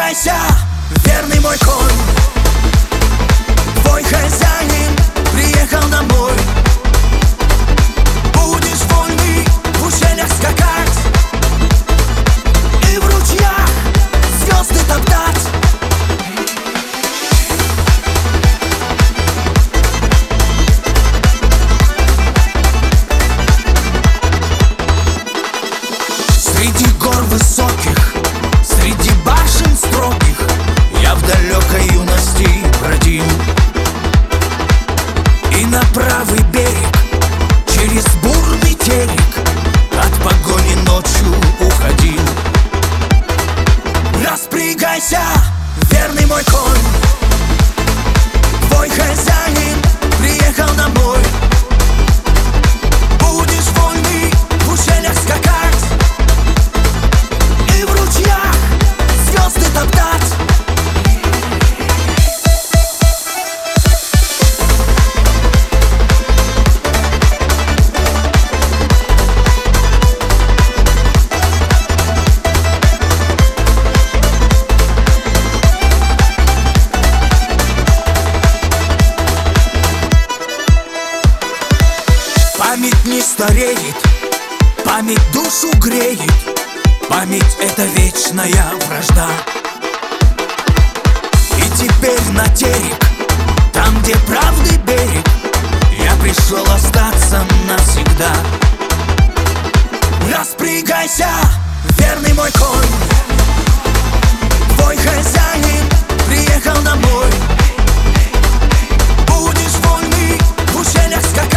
Распрягайся, верный мой конь. Твой хозяин приехал домой. Будешь вольный в ущельях скакать и в ручьях звезды топтать. Среди гор высоких, среди башен строгих я в далекой юности бродил, и на правый берег через бурный терек от погони ночью уходил. Распрягайся, верный мой конь. Твой хозяин приехал домой. Будешь вольный в ущельях скакать и в ручьях звезды топтать. Память не стареет, память душу греет. Память — это вечная вражда. И теперь на терек, там, где правды берег, я пришел остаться навсегда. Распрягайся, верный мой конь. Твой хозяин приехал домой. Будешь вольный в ущельях скакать